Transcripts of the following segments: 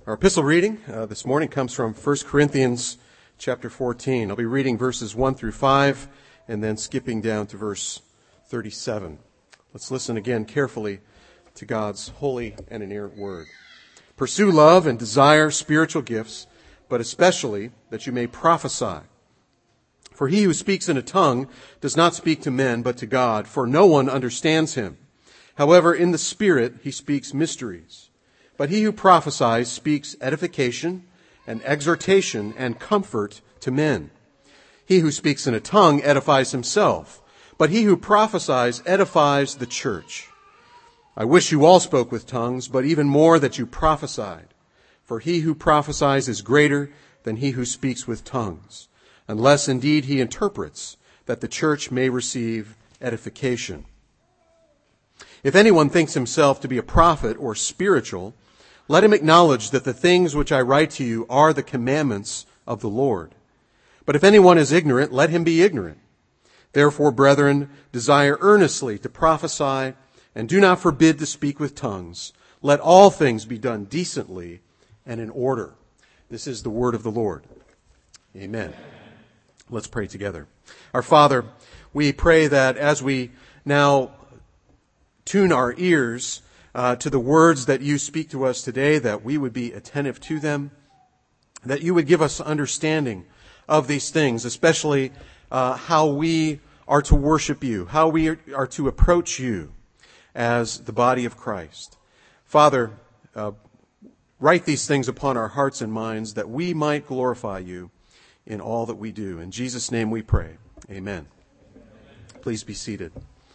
Our epistle reading this morning comes from 1 Corinthians chapter 14. I'll be reading verses 1 through 5 and then skipping down to verse 37. Let's listen again carefully to God's holy and inerrant word. Pursue love and desire spiritual gifts, but especially that you may prophesy. For he who speaks in a tongue does not speak to men, but to God, for no one understands him. However, in the Spirit he speaks mysteries. But he who prophesies speaks edification and exhortation and comfort to men. He who speaks in a tongue edifies himself, but he who prophesies edifies the church. I wish you all spoke with tongues, but even more that you prophesied. For he who prophesies is greater than he who speaks with tongues, unless indeed he interprets, that the church may receive edification. If anyone thinks himself to be a prophet or spiritual, let him acknowledge that the things which I write to you are the commandments of the Lord. But if anyone is ignorant, let him be ignorant. Therefore, brethren, desire earnestly to prophesy, and do not forbid to speak with tongues. Let all things be done decently and in order. This is the word of the Lord. Amen. Let's pray together. Our Father, we pray that as we now tune our ears to the words that you speak to us today, that we would be attentive to them, that you would give us understanding of these things, especially how we are to worship you, how we are to approach you as the body of Christ. Father, write these things upon our hearts and minds that we might glorify you in all that we do. In Jesus' name we pray. Amen. Please be seated.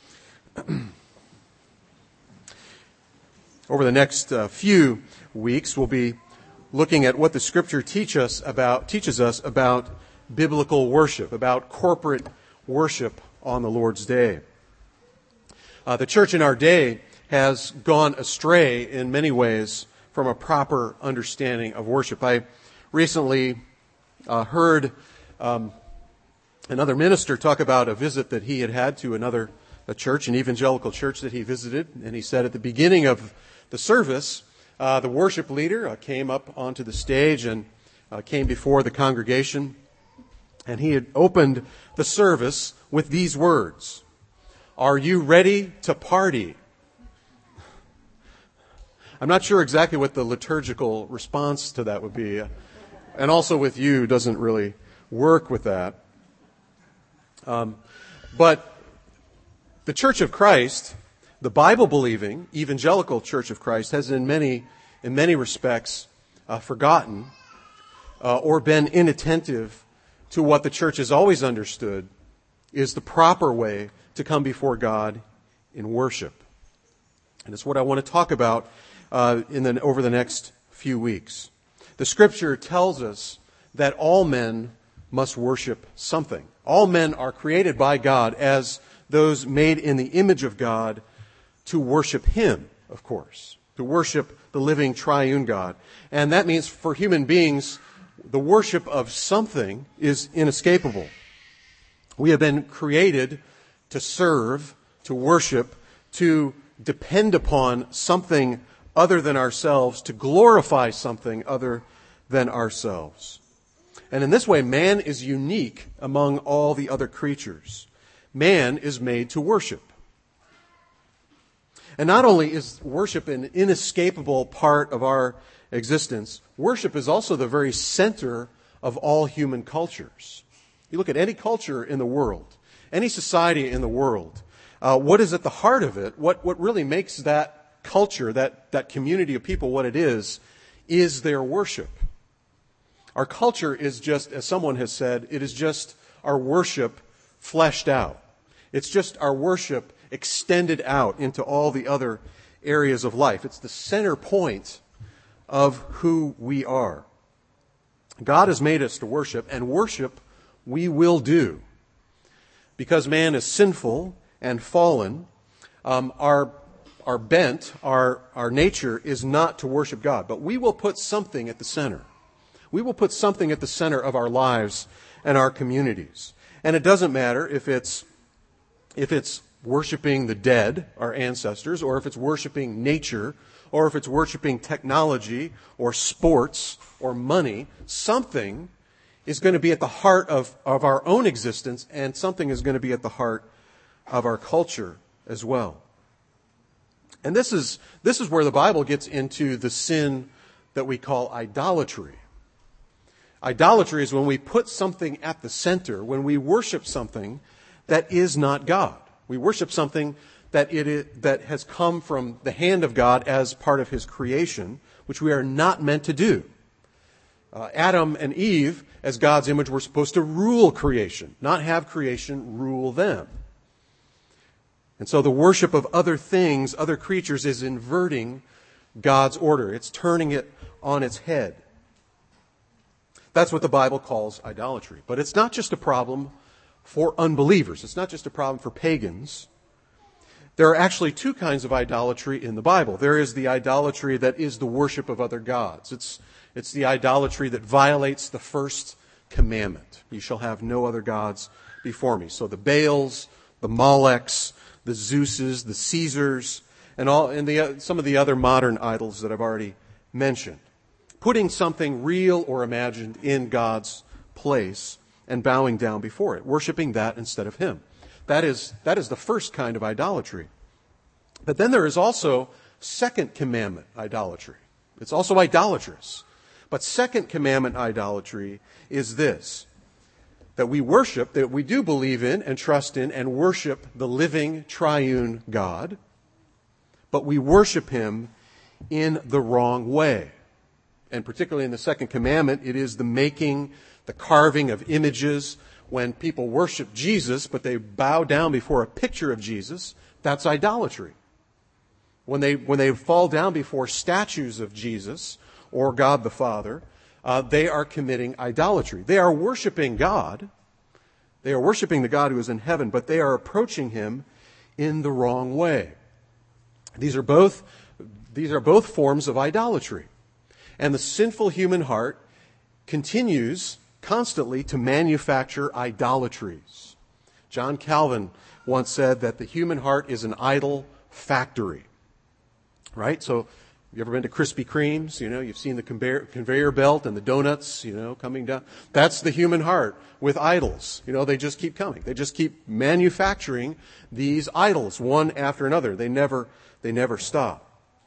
Over the next few weeks, we'll be looking at what the Scripture teaches us about biblical worship, about corporate worship on the Lord's Day. The church in our day has gone astray in many ways from a proper understanding of worship. I recently heard another minister talk about a visit that he had to a church, an evangelical church that he visited, and he said at the beginning of the service, the worship leader came up onto the stage and came before the congregation, and he had opened the service with these words: "Are you ready to party?" I'm not sure exactly what the liturgical response to that would be, and also with you doesn't really work with that. But the Church of Christ, the Bible-believing evangelical Church of Christ, has in many respects forgotten or been inattentive to what the church has always understood is the proper way to come before God in worship. And it's what I want to talk about over the next few weeks. The Scripture tells us that all men must worship something. All men are created by God as those made in the image of God to worship Him, of course, to worship the living triune God. And that means for human beings, the worship of something is inescapable. We have been created to serve, to worship, to depend upon something other than ourselves, to glorify something other than ourselves. And in this way, man is unique among all the other creatures. Man is made to worship. And not only is worship an inescapable part of our existence, worship is also the very center of all human cultures. You look at any culture in the world, any society in the world, what is at the heart of it, what really makes that culture, that community of people what it is their worship. Our culture is just, as someone has said, it is just our worship fleshed out. It's just our worship extended out into all the other areas of life. It's the center point of who we are. God has made us to worship, and worship we will do. Because man is sinful and fallen, our bent, our nature is not to worship God. But we will put something at the center. We will put something at the center of our lives and our communities. And it doesn't matter if it's worshiping the dead, our ancestors, or if it's worshiping nature, or if it's worshiping technology or sports or money, something is going to be at the heart of our own existence, and something is going to be at the heart of our culture as well. And this is where the Bible gets into the sin that we call idolatry. Idolatry is when we put something at the center, when we worship something that is not God. We worship something that has come from the hand of God as part of His creation, which we are not meant to do. Adam and Eve, as God's image, were supposed to rule creation, not have creation rule them. And so the worship of other things, other creatures, is inverting God's order. It's turning it on its head. That's what the Bible calls idolatry. But it's not just a problem for unbelievers. It's not just a problem for pagans. There are actually two kinds of idolatry in the Bible. There is the idolatry that is the worship of other gods. It's the idolatry that violates the first commandment. You shall have no other gods before me. So the Baals, the Molechs, the Zeuses, the Caesars, and some of the other modern idols that I've already mentioned. Putting something real or imagined in God's place and bowing down before it, worshiping that instead of Him. That is the first kind of idolatry. But then there is also second commandment idolatry. It's also idolatrous. But second commandment idolatry is this: that we worship, that we do believe in and trust in and worship the living triune God, but we worship Him in the wrong way. And particularly in the second commandment, it is the carving of images. When people worship Jesus, but they bow down before a picture of Jesus, that's idolatry. When they fall down before statues of Jesus or God the Father, they are committing idolatry. They are worshiping God. They are worshiping the God who is in heaven, but they are approaching Him in the wrong way. These are both forms of idolatry. And the sinful human heart continues constantly to manufacture idolatries. John Calvin once said that the human heart is an idol factory. Right? So, you ever been to Krispy Kreme's? You've seen the conveyor belt and the donuts, coming down. That's the human heart with idols. They just keep coming. They just keep manufacturing these idols one after another. They never stop.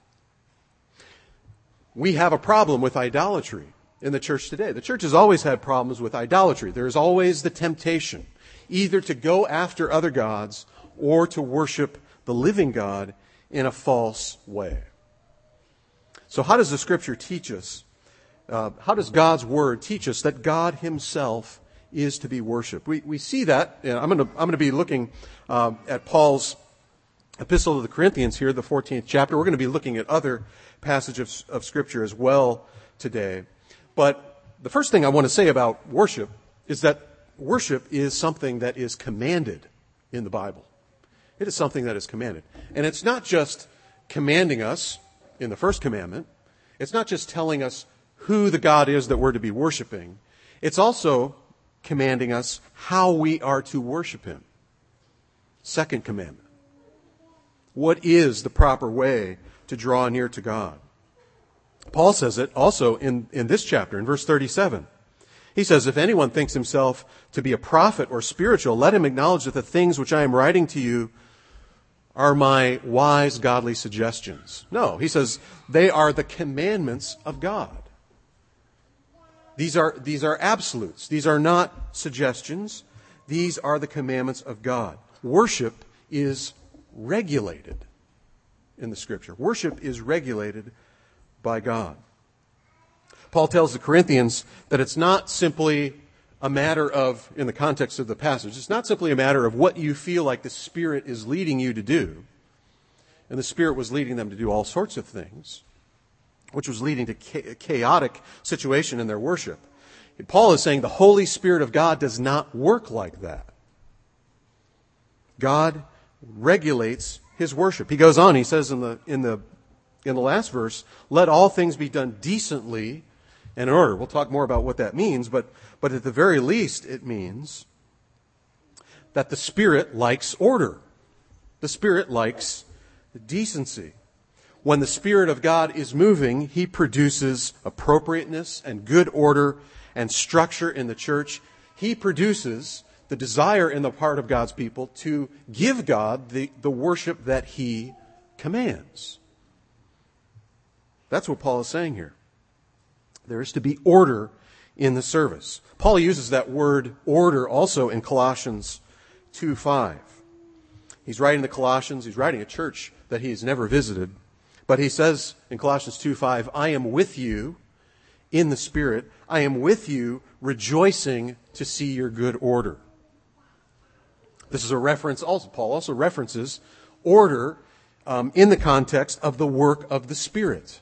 We have a problem with idolatry in the church today. The church has always had problems with idolatry. There's always the temptation either to go after other gods or to worship the living God in a false way. So how does the Scripture teach us? How does God's Word teach us that God Himself is to be worshipped? We see that. I'm going to be looking at Paul's epistle to the Corinthians here, the 14th chapter. We're going to be looking at other passages of Scripture as well today. But the first thing I want to say about worship is that worship is something that is commanded in the Bible. It is something that is commanded. And it's not just commanding us in the first commandment. It's not just telling us who the God is that we're to be worshiping. It's also commanding us how we are to worship Him. Second commandment. What is the proper way to draw near to God? Paul says it also in this chapter, in verse 37. He says, if anyone thinks himself to be a prophet or spiritual, let him acknowledge that the things which I am writing to you are my wise, godly suggestions. No, he says, they are the commandments of God. These are absolutes. These are not suggestions. These are the commandments of God. Worship is regulated in the Scripture. Worship is regulated by God. Paul tells the Corinthians that it's not simply a matter of, in the context of the passage, it's not simply a matter of what you feel like the Spirit is leading you to do. And the Spirit was leading them to do all sorts of things, which was leading to a chaotic situation in their worship. Paul is saying the Holy Spirit of God does not work like that. God regulates His worship. He goes on, he says in the last verse, let all things be done decently and in order. We'll talk more about what that means, but at the very least it means that the Spirit likes order. The Spirit likes decency. When the Spirit of God is moving, He produces appropriateness and good order and structure in the church. He produces the desire in the heart of God's people to give God the worship that He commands. That's what Paul is saying here. There is to be order in the service. Paul uses that word order also in Colossians 2:5. He's writing the Colossians, he's writing a church that he has never visited. But he says in Colossians 2:5, I am with you in the Spirit. I am with you rejoicing to see your good order. This is a reference also. Paul also references order in the context of the work of the Spirit.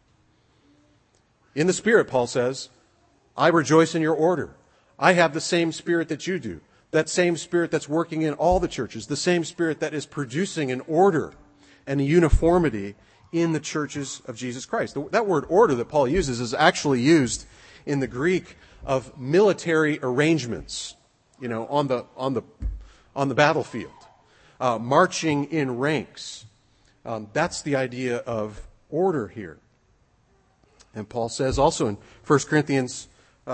In the Spirit, Paul says, I rejoice in your order. I have the same Spirit that you do. That same Spirit that's working in all the churches. The same Spirit that is producing an order and a uniformity in the churches of Jesus Christ. That word order that Paul uses is actually used in the Greek of military arrangements, on the battlefield, marching in ranks. That's the idea of order here. And Paul says also in 1 Corinthians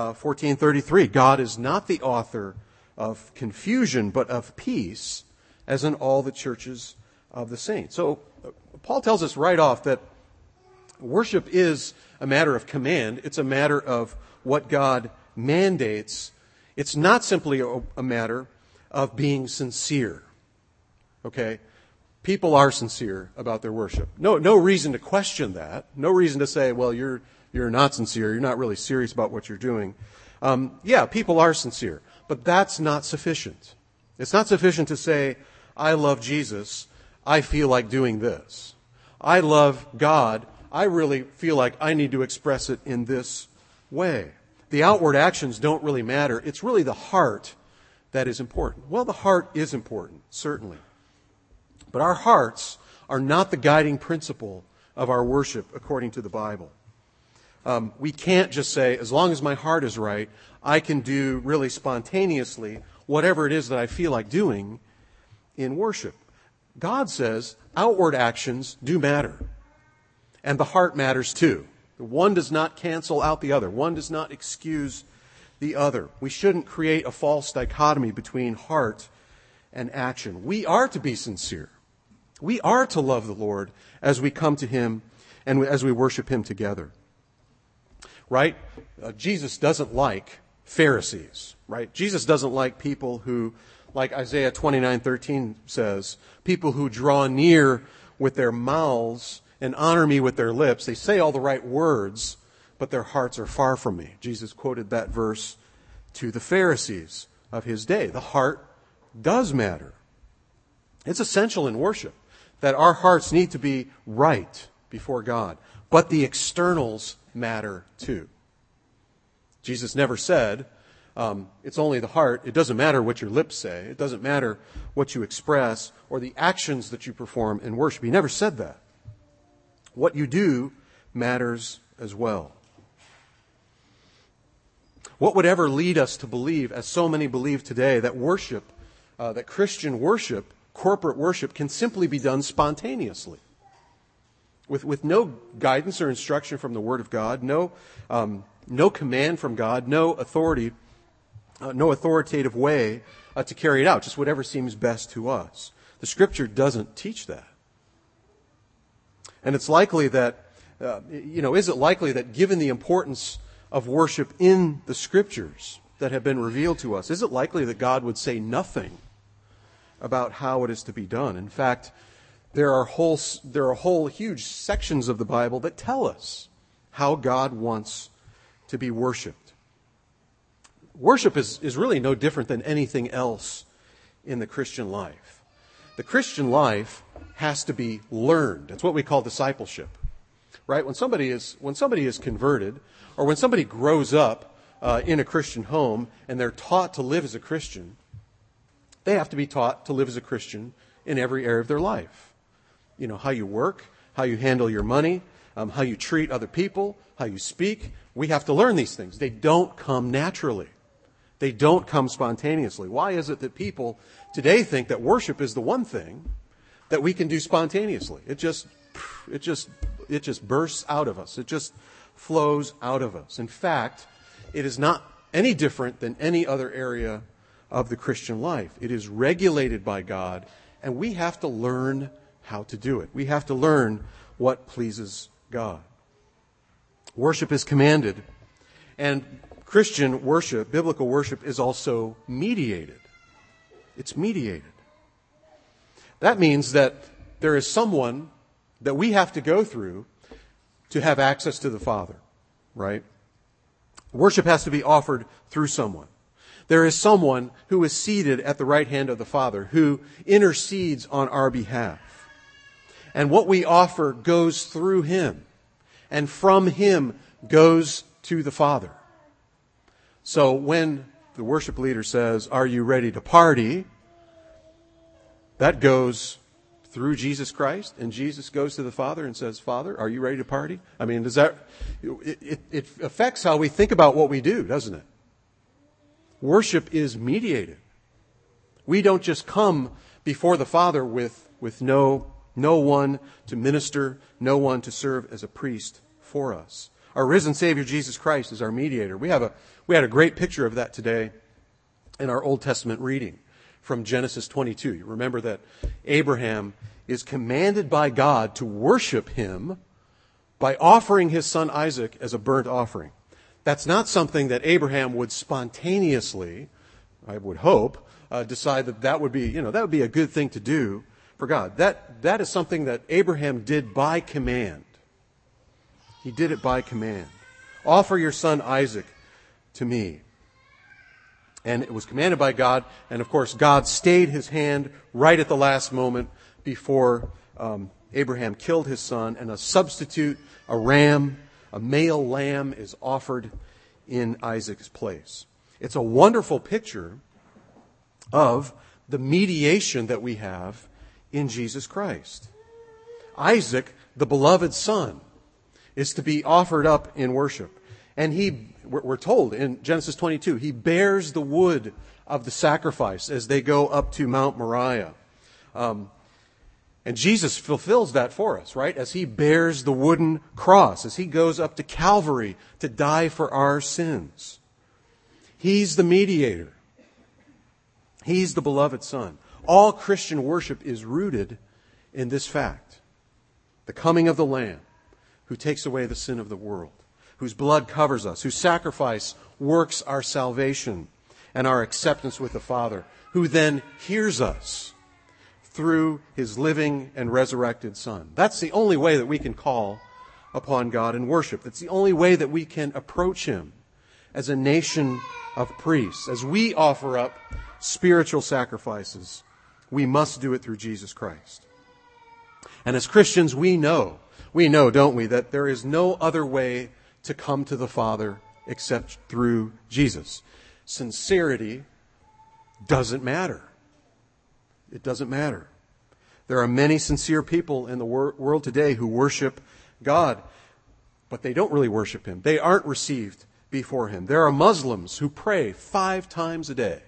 14:33, God is not the author of confusion, but of peace, as in all the churches of the saints. So Paul tells us right off that worship is a matter of command. It's a matter of what God mandates. It's not simply a matter of being sincere. Okay? People are sincere about their worship. No reason to question that. No reason to say, well, you're not sincere. You're not really serious about what you're doing. Yeah, people are sincere. But that's not sufficient. It's not sufficient to say, I love Jesus. I feel like doing this. I love God. I really feel like I need to express it in this way. The outward actions don't really matter. It's really the heart that is important. Well, the heart is important, certainly. But our hearts are not the guiding principle of our worship according to the Bible. We can't just say, as long as my heart is right, I can do really spontaneously whatever it is that I feel like doing in worship. God says outward actions do matter. And the heart matters too. One does not cancel out the other. One does not excuse the other. We shouldn't create a false dichotomy between heart and action. We are to be sincere. We are to love the Lord as we come to Him and as we worship Him together. Right? Jesus doesn't like Pharisees. Right? Jesus doesn't like people who, like Isaiah 29:13 says, people who draw near with their mouths and honor me with their lips. They say all the right words, but their hearts are far from me. Jesus quoted that verse to the Pharisees of his day. The heart does matter. It's essential in worship that our hearts need to be right before God. But the externals matter too. Jesus never said, it's only the heart. It doesn't matter what your lips say. It doesn't matter what you express or the actions that you perform in worship. He never said that. What you do matters as well. What would ever lead us to believe, as so many believe today, that worship, that Christian worship, corporate worship, can simply be done spontaneously? With no guidance or instruction from the Word of God, no command from God, no authoritative way to carry it out, just whatever seems best to us. The Scripture doesn't teach that. And it's likely that, is it likely that given the importance of worship in the Scriptures that have been revealed to us, is it likely that God would say nothing about how it is to be done? In fact, there are whole huge sections of the Bible that tell us how God wants to be worshipped. Worship is really no different than anything else in the Christian life. The Christian life has to be learned. It's what we call discipleship. Right? When somebody is converted, or when somebody grows up in a Christian home and they're taught to live as a Christian, they have to be taught to live as a Christian in every area of their life. You know, how you work, how you handle your money, how you treat other people, how you speak. We have to learn these things. They don't come naturally. They don't come spontaneously. Why is it that people today think that worship is the one thing that we can do spontaneously? It just it just bursts out of us. It just flows out of us. In fact, it is not any different than any other area of the Christian life. It is regulated by God, and we have to learn how to do it. We have to learn what pleases God. Worship is commanded, and Christian worship, biblical worship, is also mediated. It's mediated. That means that there is someone that we have to go through to have access to the Father, right? Worship has to be offered through someone. There is someone who is seated at the right hand of the Father who intercedes on our behalf. And what we offer goes through him, and from him goes to the Father. So when the worship leader says, "Are you ready to party?" that goes through Jesus Christ, and Jesus goes to the Father and says, "Father, are you ready to party?" I mean, it affects how we think about what we do, doesn't it? Worship is mediated. We don't just come before the Father with no one to minister, no one to serve as a priest for us. Our risen Savior Jesus Christ is our mediator. We had a great picture of that today in our Old Testament reading from Genesis 22. You remember that Abraham is commanded by God to worship him by offering his son Isaac as a burnt offering. That's not something that Abraham would spontaneously, I would hope, decide that would be a good thing to do for God. That is something that Abraham did by command. He did it by command. Offer your son Isaac to me. And it was commanded by God. And of course, God stayed his hand right at the last moment before Abraham killed his son. And a substitute, a ram, a male lamb is offered in Isaac's place. It's a wonderful picture of the mediation that we have in Jesus Christ. Isaac, the beloved son, is to be offered up in worship. And we're told in Genesis 22, he bears the wood of the sacrifice as they go up to Mount Moriah. And Jesus fulfills that for us, right? As he bears the wooden cross, as he goes up to Calvary to die for our sins. He's the mediator. He's the beloved Son. All Christian worship is rooted in this fact. The coming of the Lamb who takes away the sin of the world, whose blood covers us, whose sacrifice works our salvation and our acceptance with the Father, who then hears us through his living and resurrected Son. That's the only way that we can call upon God in worship. That's the only way that we can approach him as a nation of priests. As we offer up spiritual sacrifices, we must do it through Jesus Christ. And as Christians, we know, don't we, that there is no other way to come to the Father except through Jesus. Sincerity doesn't matter. It doesn't matter. There are many sincere people in the world today who worship God, but they don't really worship him. They aren't received before him. There are Muslims who pray 5 times a day,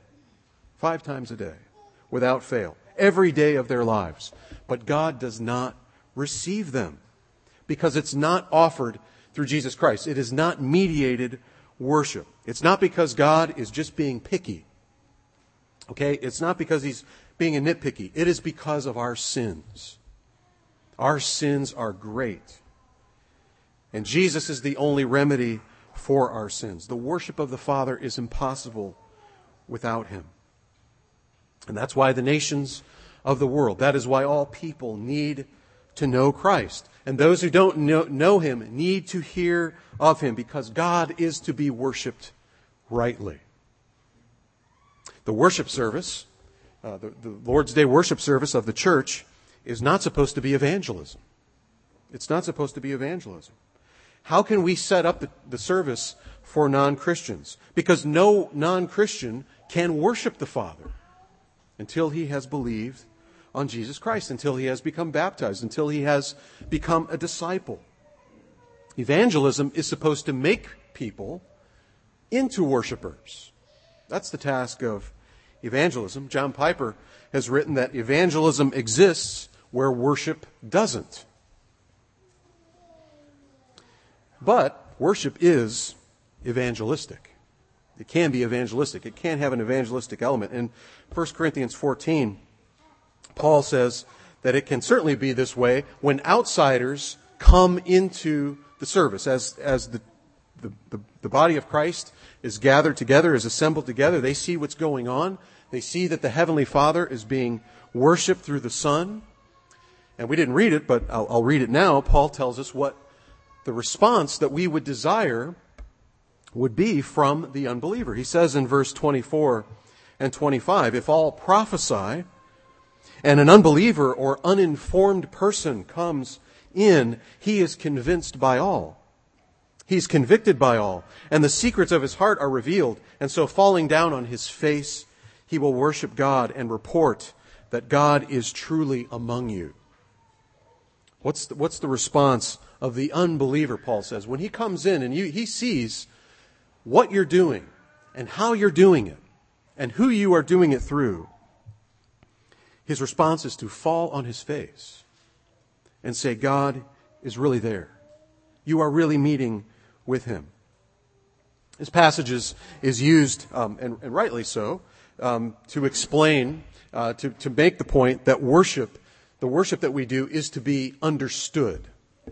without fail, every day of their lives. But God does not receive them because it's not offered through Jesus Christ. It is not mediated worship. It's not because God is just being picky. Okay? It's not because he's being a nitpicky. It is because of our sins. Our sins are great. And Jesus is the only remedy for our sins. The worship of the Father is impossible without him. And that's why the nations of the world, that is why all people need to know Christ. And those who don't know him need to hear of him, because God is to be worshiped rightly. The worship service, the Lord's Day worship service of the church, is not supposed to be evangelism. It's not supposed to be evangelism. How can we set up the service for non-Christians? Because no non-Christian can worship the Father until he has believed on Jesus Christ, until he has become baptized, until he has become a disciple. Evangelism is supposed to make people into worshipers. That's the task of evangelism. John Piper has written that evangelism exists where worship doesn't. But worship is evangelistic. It can be evangelistic. It can have an evangelistic element. In 1 Corinthians 14, Paul says that it can certainly be this way when outsiders come into the service. As the body of Christ is gathered together, is assembled together, they see what's going on. They see that the Heavenly Father is being worshiped through the Son. And we didn't read it, but I'll read it now. Paul tells us what the response that we would desire would be from the unbeliever. He says in verse 24 and 25, if all prophesy and an unbeliever or uninformed person comes in, he is convinced by all. He's convicted by all, and the secrets of his heart are revealed. And so falling down on his face, he will worship God and report that God is truly among you. What's the response of the unbeliever, Paul says? When he comes in and he sees what you're doing and how you're doing it and who you are doing it through, his response is to fall on his face and say, God is really there. You are really meeting with him. This passage is used, and rightly so, to explain, to make the point that the worship that we do is to be understood.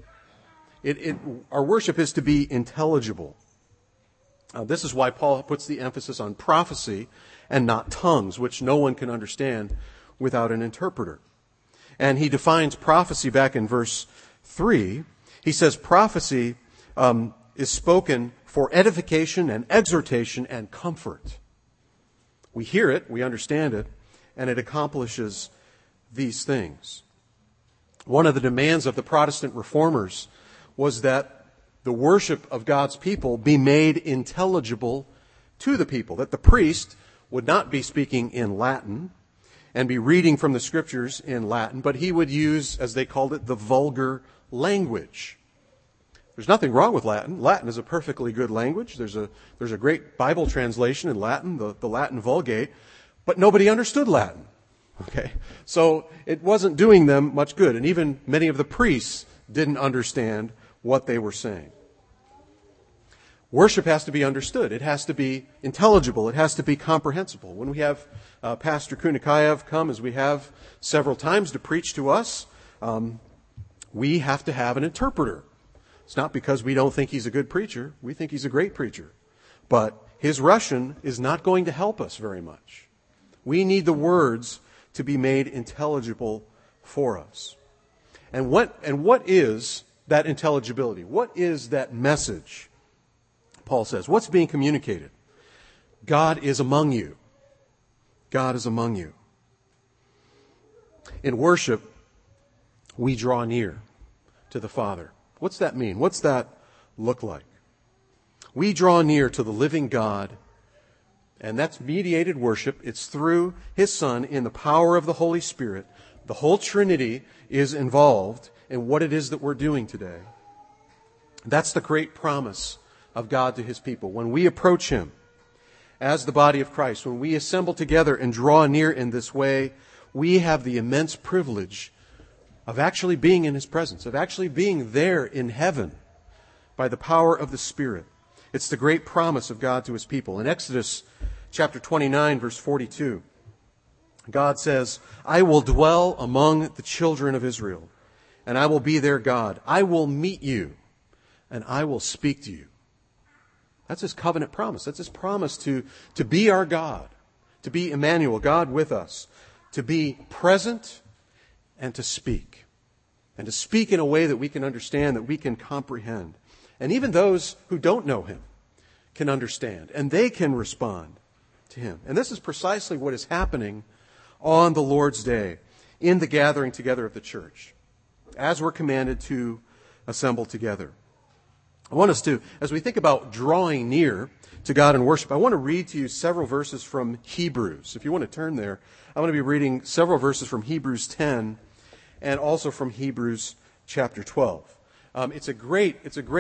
Our worship is to be intelligible. This is why Paul puts the emphasis on prophecy and not tongues, which no one can understand without an interpreter. And he defines prophecy back in verse 3. He says prophecy is spoken for edification and exhortation and comfort. We hear it, we understand it, and it accomplishes these things. One of the demands of the Protestant reformers was that the worship of God's people be made intelligible to the people, that the priest would not be speaking in Latin and be reading from the scriptures in Latin, but he would use, as they called it, the vulgar language. There's nothing wrong with Latin. Latin is a perfectly good language. There's a great Bible translation in Latin, the Latin Vulgate, but nobody understood Latin. Okay, so it wasn't doing them much good, and even many of the priests didn't understand what they were saying. Worship has to be understood. It has to be intelligible. It has to be comprehensible. When we have Pastor Kunikayev come, as we have several times, to preach to us, we have to have an interpreter. It's not because we don't think he's a good preacher. We think he's a great preacher. But his Russian is not going to help us very much. We need the words to be made intelligible for us. And what is that intelligibility? What is that message? Paul says, what's being communicated? God is among you. God is among you. In worship, we draw near to the Father. What's that mean? What's that look like? We draw near to the living God, and that's mediated worship. It's through His Son in the power of the Holy Spirit. The whole Trinity is involved in what it is that we're doing today. That's the great promise of God to His people. When we approach Him as the body of Christ, when we assemble together and draw near in this way, we have the immense privilege of actually being in His presence, of actually being there in heaven by the power of the Spirit. It's the great promise of God to His people. In Exodus chapter 29, verse 42, God says, I will dwell among the children of Israel, and I will be their God. I will meet you, and I will speak to you. That's His covenant promise. That's His promise to be our God, to be Emmanuel, God with us, to be present and to speak in a way that we can understand, that we can comprehend. And even those who don't know Him can understand, and they can respond to Him. And this is precisely what is happening on the Lord's Day in the gathering together of the church, as we're commanded to assemble together. I want us to, as we think about drawing near to God in worship, I want to read to you several verses from Hebrews. If you want to turn there, I'm going to be reading several verses from Hebrews 10 and also from Hebrews chapter 12. It's a great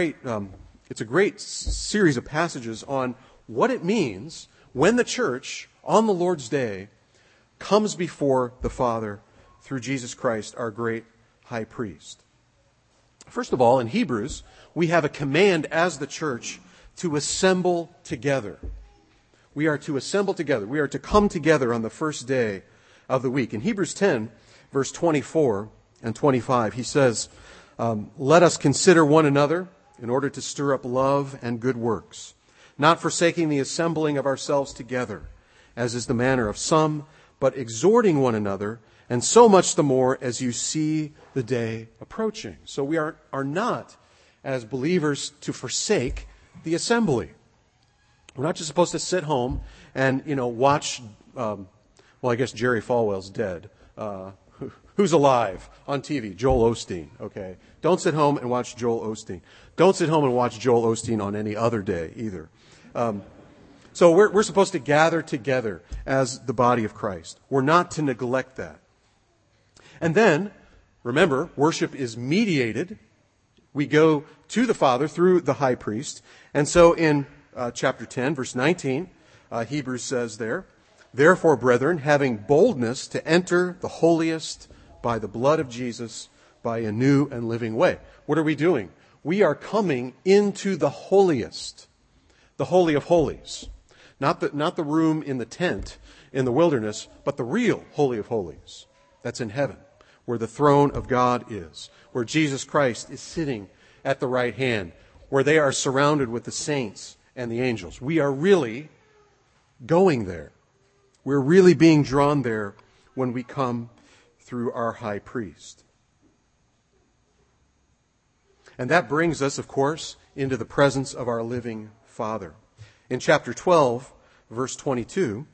series of passages on what it means when the church on the Lord's Day comes before the Father through Jesus Christ, our great high priest. First of all, in Hebrews, we have a command as the church to assemble together. We are to assemble together. We are to come together on the first day of the week. In Hebrews 10, verse 24 and 25, he says, let us consider one another in order to stir up love and good works, not forsaking the assembling of ourselves together, as is the manner of some, but exhorting one another, and so much the more as you see the day approaching. So we are not, as believers, to forsake the assembly. We're not just supposed to sit home and, watch, I guess Jerry Falwell's dead. Who's alive on TV? Joel Osteen, okay? Don't sit home and watch Joel Osteen. Don't sit home and watch Joel Osteen on any other day either. So we're supposed to gather together as the body of Christ. We're not to neglect that. And then, remember, worship is mediated. We go to the Father through the high priest. And so in chapter 10, verse 19, Hebrews says there, therefore, brethren, having boldness to enter the holiest by the blood of Jesus, by a new and living way. What are we doing? We are coming into the holiest, the Holy of Holies. Not the room in the tent in the wilderness, but the real Holy of Holies. That's in heaven, where the throne of God is, where Jesus Christ is sitting at the right hand, where they are surrounded with the saints and the angels. We are really going there. We're really being drawn there when we come through our high priest. And that brings us, of course, into the presence of our living Father. In chapter 12, verse 22,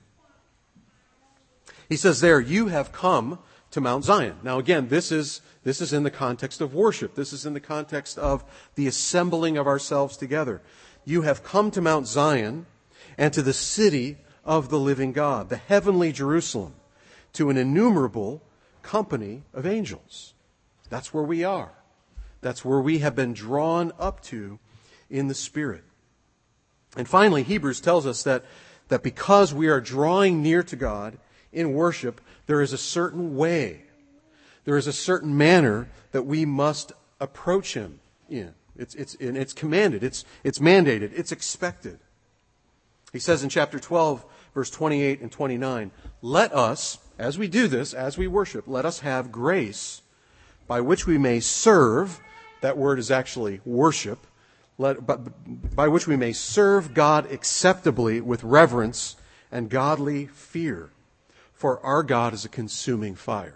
he says there, you have come to Mount Zion. Now again, this is in the context of worship. This is in the context of the assembling of ourselves together. You have come to Mount Zion and to the city of the living God, the heavenly Jerusalem, to an innumerable company of angels. That's where we are. That's where we have been drawn up to in the Spirit. And finally, Hebrews tells us that because we are drawing near to God in worship, there is a certain way, there is a certain manner that we must approach Him in. It's commanded, it's mandated, it's expected. He says in chapter 12, verse 28 and 29, let us, as we do this, as we worship, let us have grace by which we may serve, that word is actually worship, by which we may serve God acceptably with reverence and godly fear. For our God is a consuming fire.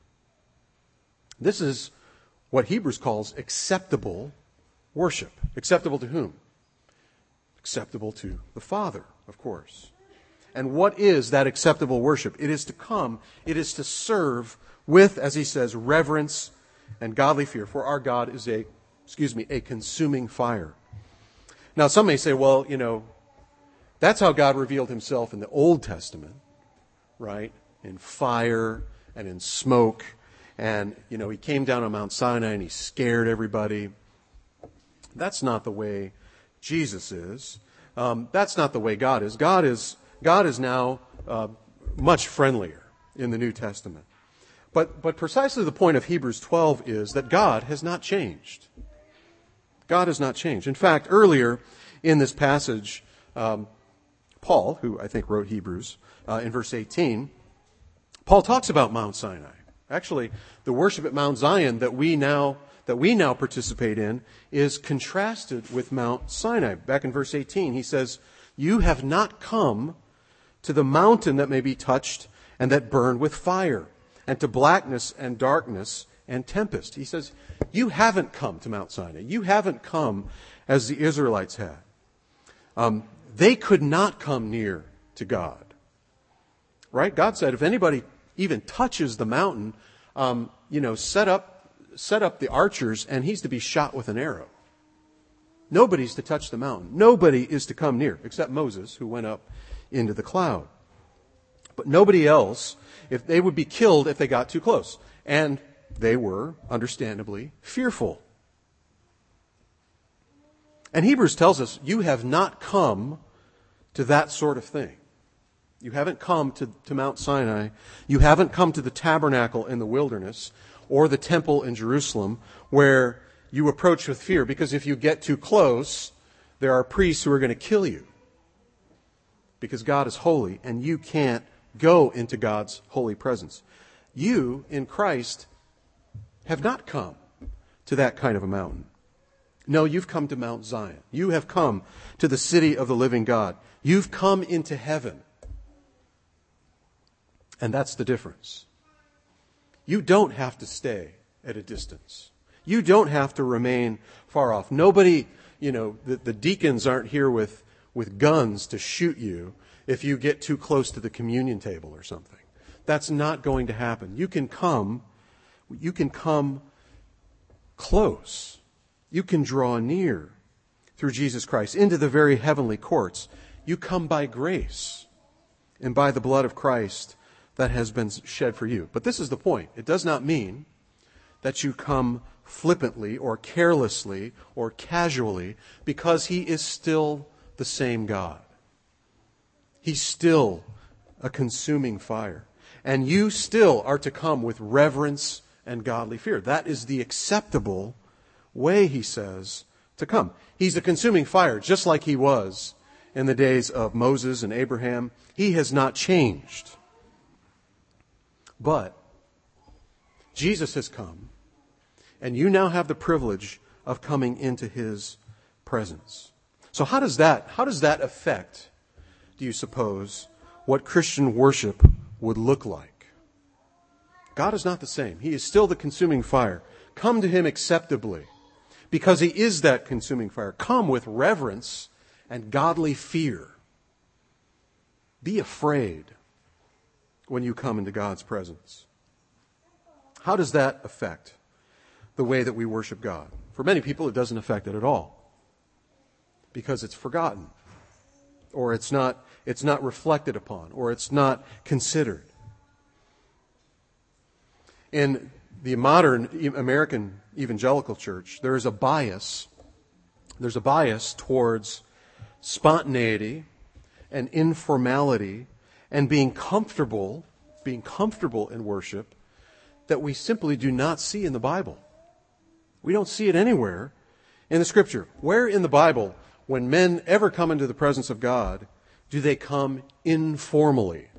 This is what Hebrews calls acceptable worship. Acceptable to whom? Acceptable to the Father, of course. And what is that acceptable worship? It is to come, it is to serve with, as he says, reverence and godly fear. For our God is a consuming fire. Now, some may say, well, that's how God revealed Himself in the Old Testament, right? In fire and in smoke. And, He came down on Mount Sinai and He scared everybody. That's not the way Jesus is. That's not the way God is. God is now much friendlier in the New Testament. But precisely the point of Hebrews 12 is that God has not changed. God has not changed. In fact, earlier in this passage, Paul, who I think wrote Hebrews, in verse 18, Paul talks about Mount Sinai. Actually, the worship at Mount Zion that we now participate in is contrasted with Mount Sinai. Back in verse 18, he says, you have not come to the mountain that may be touched and that burned with fire, and to blackness and darkness and tempest. He says, you haven't come to Mount Sinai. You haven't come as the Israelites had. They could not come near to God. Right? God said, if anybody even touches the mountain, set up the archers, and he's to be shot with an arrow. Nobody's to touch the mountain. Nobody is to come near, except Moses, who went up into the cloud. But nobody else, if they would be killed if they got too close. And they were, understandably, fearful. And Hebrews tells us, you have not come to that sort of thing. You haven't come to Mount Sinai. You haven't come to the tabernacle in the wilderness or the temple in Jerusalem where you approach with fear, because if you get too close, there are priests who are going to kill you. Because God is holy, and you can't go into God's holy presence. You, in Christ, have not come to that kind of a mountain. No, you've come to Mount Zion. You have come to the city of the living God. You've come into heaven. And that's the difference. You don't have to stay at a distance. You don't have to remain far off. Nobody, the deacons aren't here with guns to shoot you if you get too close to the communion table or something. That's not going to happen. You can come close. You can draw near through Jesus Christ into the very heavenly courts. You come by grace and by the blood of Christ that has been shed for you. But this is the point. It does not mean that you come flippantly or carelessly or casually, because He is still the same God. He's still a consuming fire. And you still are to come with reverence and godly fear. That is the acceptable way, he says, to come. He's a consuming fire, just like He was in the days of Moses and Abraham. He has not changed. But Jesus has come, and you now have the privilege of coming into His presence. So how does that affect, do you suppose, what Christian worship would look like? God is not the same. He is still the consuming fire. Come to Him acceptably, because He is that consuming fire. Come with reverence and godly fear. Be afraid when you come into God's presence. How does that affect the way that we worship God? For many people, it doesn't affect it at all, because it's forgotten, or it's not reflected upon, or it's not considered. In the modern American evangelical church, there is a bias. There's a bias towards spontaneity and informality and being comfortable in worship that we simply do not see in the Bible. We don't see it anywhere in the Scripture. Where in the Bible, when men ever come into the presence of God, do they come informally?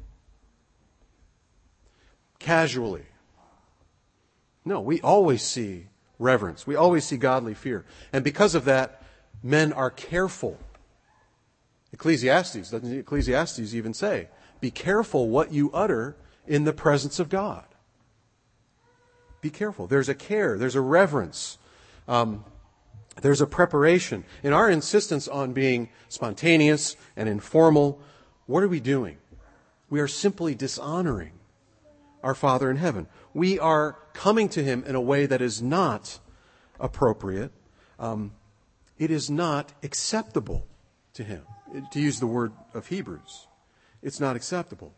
Casually? No, we always see reverence. We always see godly fear. And because of that, men are careful. Doesn't Ecclesiastes even say, be careful what you utter in the presence of God. Be careful. There's a care. There's a reverence. There's a preparation. In our insistence on being spontaneous and informal, what are we doing? We are simply dishonoring our Father in heaven. We are coming to Him in a way that is not appropriate. It is not acceptable to Him. To use the word of Hebrews, it's not acceptable.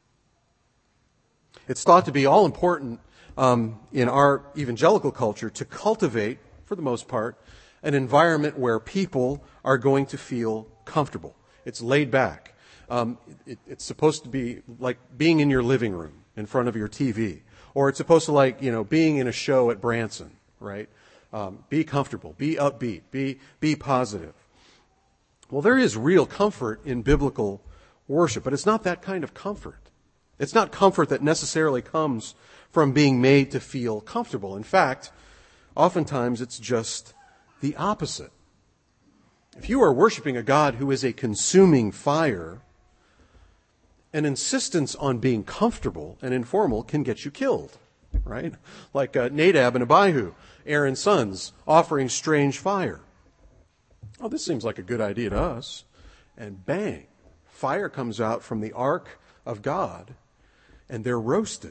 It's thought to be all important in our evangelical culture to cultivate, for the most part, an environment where people are going to feel comfortable. It's laid back. It's supposed to be like being in your living room in front of your TV. Or it's supposed to being in a show at Branson, right? Be comfortable, be upbeat, be positive. Well, there is real comfort in biblical worship, but it's not that kind of comfort. It's not comfort that necessarily comes from being made to feel comfortable. In fact, oftentimes it's just the opposite. If you are worshiping a God who is a consuming fire, an insistence on being comfortable and informal can get you killed, right? Like Nadab and Abihu, Aaron's sons, offering strange fire. Oh, this seems like a good idea to us. And bang, fire comes out from the ark of God, and they're roasted.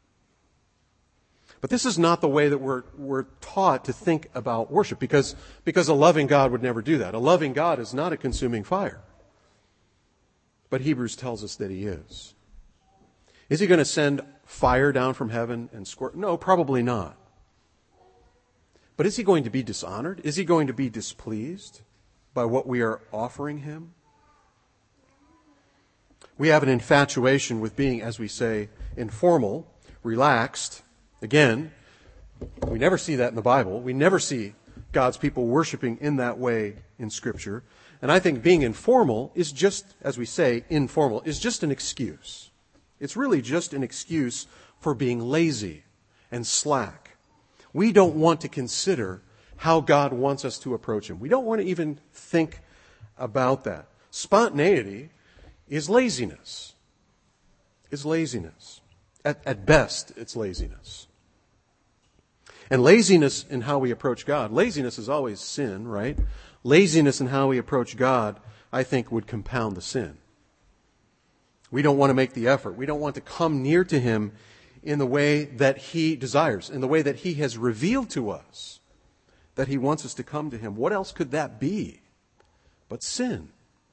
But this is not the way that we're taught to think about worship, because a loving God would never do that. A loving God is not a consuming fire. But Hebrews tells us that He is. Is He going to send fire down from heaven and squirt? No, probably not. But is He going to be dishonored? Is He going to be displeased by what we are offering Him? We have an infatuation with being, as we say, informal, relaxed. Again, we never see that in the Bible. We never see God's people worshiping in that way in Scripture. And I think being informal is just, as we say, informal, is just an excuse. It's really just an excuse for being lazy and slack. We don't want to consider how God wants us to approach Him. We don't want to even think about that. Spontaneity is laziness. It's laziness. At best, it's laziness. And laziness in how we approach God. Laziness is always sin, right? Laziness in how we approach God, I think, would compound the sin. We don't want to make the effort. We don't want to come near to Him in the way that He desires, in the way that He has revealed to us that He wants us to come to Him. What else could that be but sin?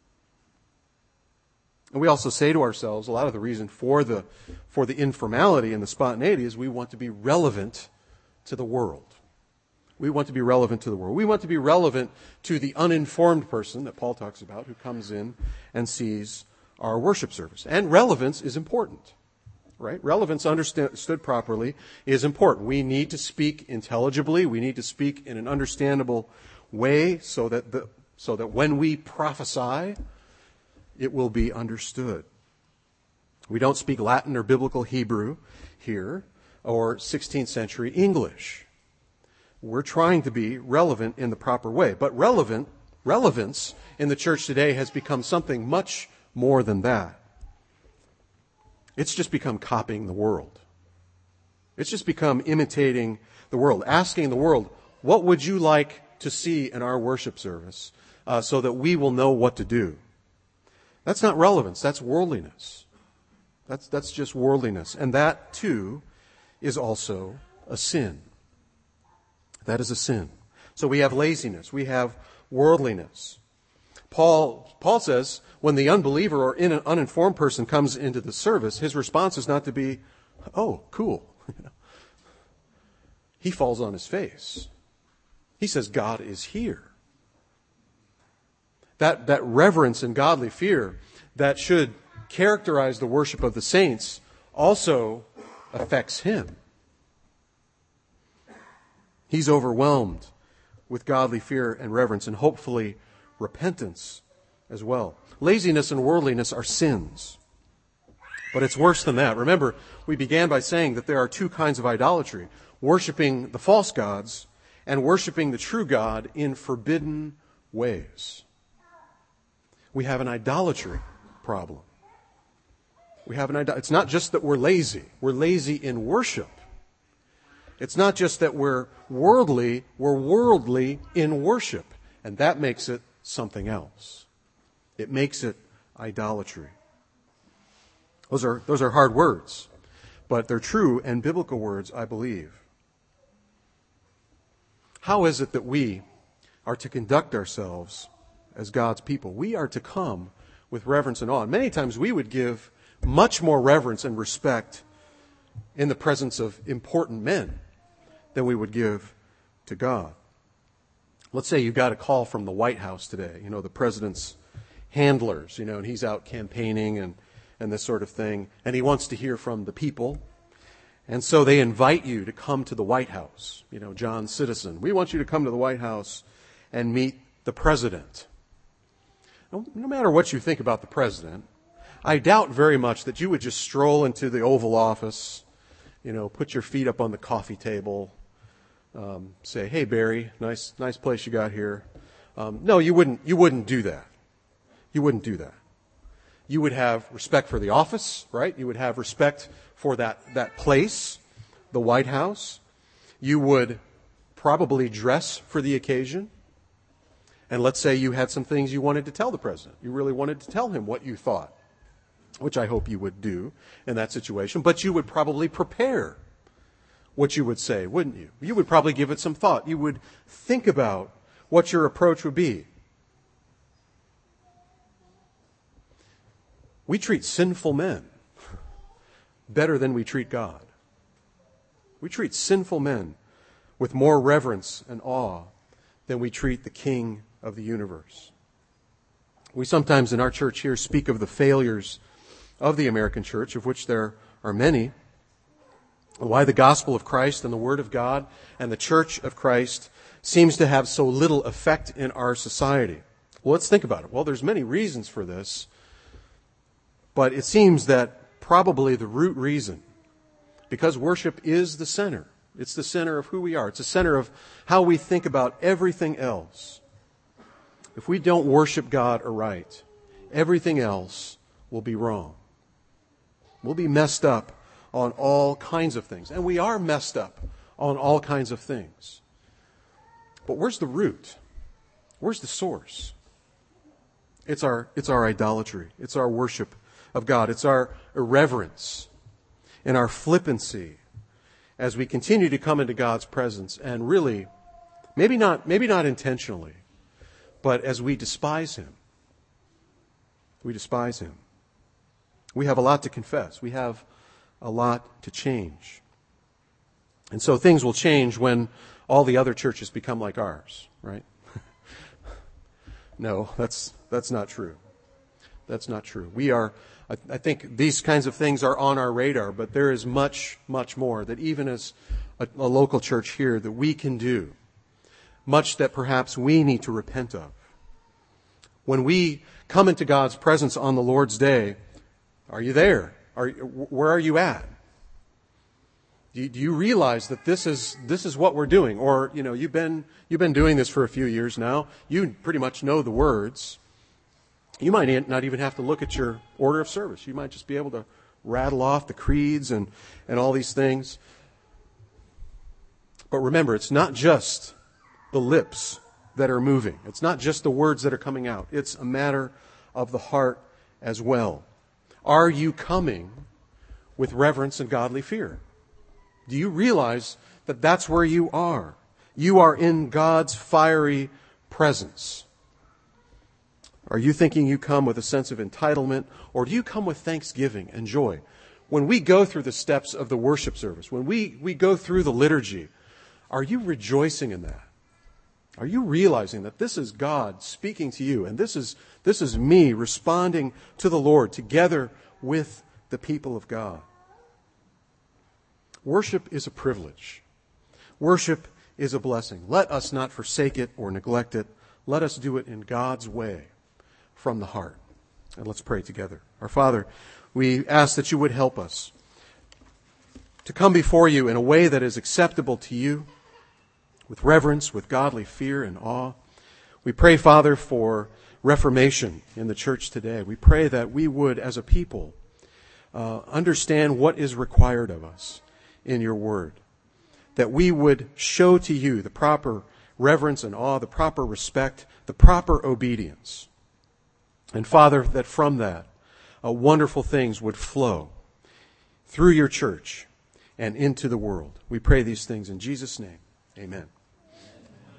And we also say to ourselves, a lot of the reason for the informality and the spontaneity is we want to be relevant to the world. We want to be relevant to the world. We want to be relevant to the uninformed person that Paul talks about who comes in and sees our worship service. And relevance is important, right? Relevance understood properly is important. We need to speak intelligibly. We need to speak in an understandable way so that when we prophesy, it will be understood. We don't speak Latin or biblical Hebrew here or 16th century English. We're trying to be relevant in the proper way. But relevance in the church today has become something much more than that. It's just become copying the world. It's just become imitating the world, asking the world, what would you like to see in our worship service so that we will know what to do? That's not relevance. That's worldliness. That's just worldliness. And that, too, is also a sin. That is a sin. So we have laziness. We have worldliness. Paul says when the unbeliever or uninformed person comes into the service, his response is not to be, oh, cool. He falls on his face. He says, God is here. That reverence and godly fear that should characterize the worship of the saints also affects him. He's overwhelmed with godly fear and reverence and hopefully repentance as well. Laziness and worldliness are sins. But it's worse than that. Remember, we began by saying that there are two kinds of idolatry: worshiping the false gods and worshiping the true God in forbidden ways. We have an idolatry problem. It's not just that we're lazy. We're lazy in worship. It's not just that we're worldly in worship. And that makes it something else. It makes it idolatry. Those are hard words, but they're true and biblical words, I believe. How is it that we are to conduct ourselves as God's people? We are to come with reverence and awe. And many times we would give much more reverence and respect in the presence of important men than we would give to God. Let's say you got a call from the White House today, the president's handlers, and he's out campaigning and this sort of thing, and he wants to hear from the people. And so they invite you to come to the White House. John Citizen, we want you to come to the White House and meet the president. No matter what you think about the president, I doubt very much that you would just stroll into the Oval Office, put your feet up on the coffee table, say, "Hey Barry, nice place you got here." No, you wouldn't do that. You wouldn't do that. You would have respect for the office, right? You would have respect for that place, the White House. You would probably dress for the occasion. And let's say you had some things you wanted to tell the president. You really wanted to tell him what you thought, which I hope you would do in that situation. But you would probably prepare what you would say, wouldn't you? You would probably give it some thought. You would think about what your approach would be. We treat sinful men better than we treat God. We treat sinful men with more reverence and awe than we treat the King of the universe. We sometimes in our church here speak of the failures of the American church, of which there are many. Why the gospel of Christ and the Word of God and the church of Christ seems to have so little effect in our society? Well, let's think about it. Well, there's many reasons for this, but it seems that probably the root reason, because worship is the center. It's the center of who we are. It's the center of how we think about everything else. If we don't worship God aright, everything else will be wrong. We'll be messed up on all kinds of things. And we are messed up on all kinds of things. But where's the root? Where's the source? It's our idolatry. It's our worship of God. It's our irreverence and our flippancy as we continue to come into God's presence and really, maybe not intentionally, but as we despise Him. We despise Him. We have a lot to confess. We have a lot to change. And so things will change when all the other churches become like ours, right? No, that's not true. That's not true. I think these kinds of things are on our radar, but there is much, much more that even as a local church here that we can do. Much that perhaps we need to repent of. When we come into God's presence on the Lord's Day, are you there? Where are you at? Do you realize that this is what we're doing? Or, you've been doing this for a few years now. You pretty much know the words. You might not even have to look at your order of service. You might just be able to rattle off the creeds and all these things. But remember, it's not just the lips that are moving. It's not just the words that are coming out. It's a matter of the heart as well. Are you coming with reverence and godly fear? Do you realize that that's where you are? You are in God's fiery presence. Are you thinking you come with a sense of entitlement, or do you come with thanksgiving and joy? When we go through the steps of the worship service, when we go through the liturgy, are you rejoicing in that? Are you realizing that this is God speaking to you, and this is me responding to the Lord together with the people of God? Worship is a privilege. Worship is a blessing. Let us not forsake it or neglect it. Let us do it in God's way from the heart. And let's pray together. Our Father, we ask that you would help us to come before you in a way that is acceptable to you, with reverence, with godly fear and awe. We pray, Father, for reformation in the church today. We pray that we would, as a people, understand what is required of us in your word. That we would show to you the proper reverence and awe, the proper respect, the proper obedience. And Father, that from that, wonderful things would flow through your church and into the world. We pray these things in Jesus' name. Amen.